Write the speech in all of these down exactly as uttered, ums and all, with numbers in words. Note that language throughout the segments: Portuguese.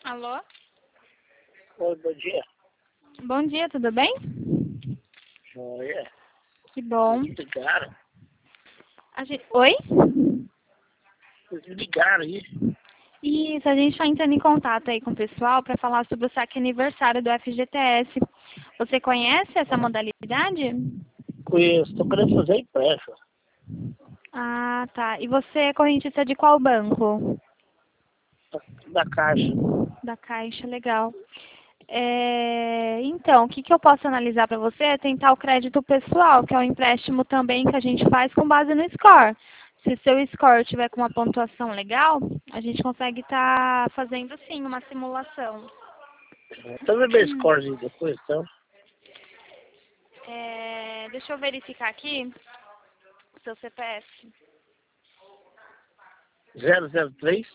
Alô? Oi, bom dia. Bom dia, tudo bem? Joia. Que bom. Vocês me ligaram. A gente... Oi? Vocês me ligaram aí. Isso, a gente está entrando em contato aí com o pessoal para falar sobre o saque aniversário do F G T S. Você conhece essa modalidade? Conheço. Estou querendo fazer empréstimo. Ah, tá. E você é correntista de qual banco? Da Caixa. Da Caixa, legal. É, então, o que, que eu posso analisar para você é tentar o crédito pessoal, que é um empréstimo também que a gente faz com base no score. Se seu score tiver com uma pontuação legal, a gente consegue estar fazendo sim uma simulação. Então me ver score depois, então. É, deixa eu verificar aqui o seu C P F. zero zero três,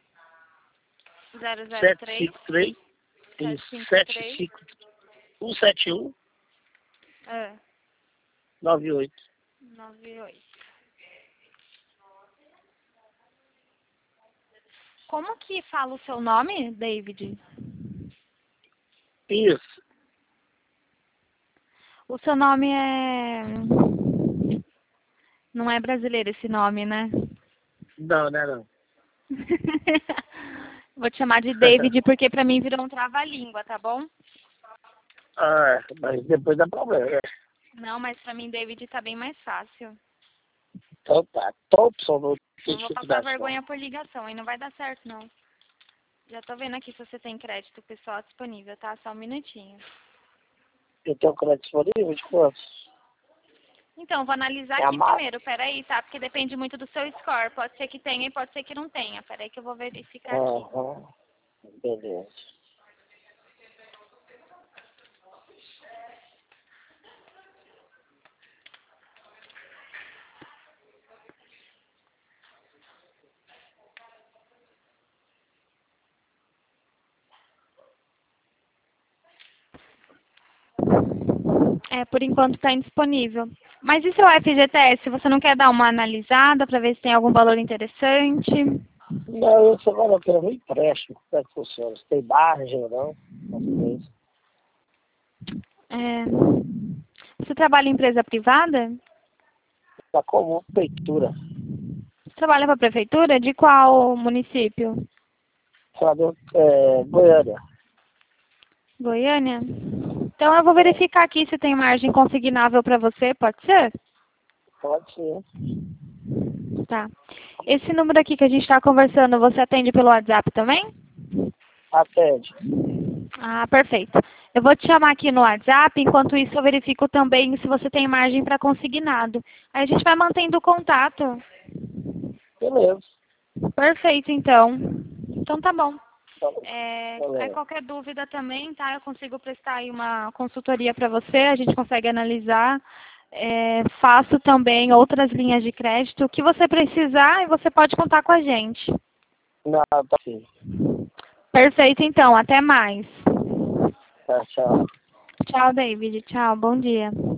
zero zero sete três, cinco três, sete cinco sete três, cinco um sete um é, nove oito. nove oito. Como que fala o seu nome, David? Isso. O seu nome é... Não é brasileiro esse nome, né? Não, não é não. Vou te chamar de David porque pra mim virou um trava-língua, tá bom? Ah, mas depois dá problema. Não, mas pra mim David tá bem mais fácil. Então tá. Thompson, não tem Não vou passar dificuldade não. vergonha por ligação, aí não vai dar certo, não. Já tô vendo aqui se você tem crédito pessoal disponível, tá? Só um minutinho. Eu tenho crédito disponível de quantos? Então, vou analisar É a aqui massa? primeiro, peraí, tá? Porque depende muito do seu score. Pode ser que tenha e pode ser que não tenha. Peraí que eu vou verificar aqui. Aham. Beleza. É, por enquanto está indisponível. Mas e seu F G T S? Você não quer dar uma analisada para ver se tem algum valor interessante? Não, eu só agora eu quero um empréstimo. Como é que funciona? Se tem margem ou não? As coisas. É, você trabalha em empresa privada? Tá comum, prefeitura. Você trabalha para a prefeitura? De qual município? Sabe, é, Goiânia. Goiânia? Então eu vou verificar aqui se tem margem consignável para você, pode ser? Pode ser. Tá. Esse número aqui que a gente está conversando, você atende pelo WhatsApp também? Atende. Ah, perfeito. Eu vou te chamar aqui no WhatsApp, enquanto isso eu verifico também se você tem margem para consignado. Aí a gente vai mantendo o contato. Beleza. Perfeito, então. Então tá bom. Tá, É, aí beleza. qualquer dúvida também, tá? Eu consigo prestar aí uma consultoria para você, a gente consegue analisar. É, faço também outras linhas de crédito. O que você precisar, você pode contar com a gente. Não, tá sim. Perfeito, então. Até mais. Tá, tchau. Tchau, David. Tchau. Bom dia.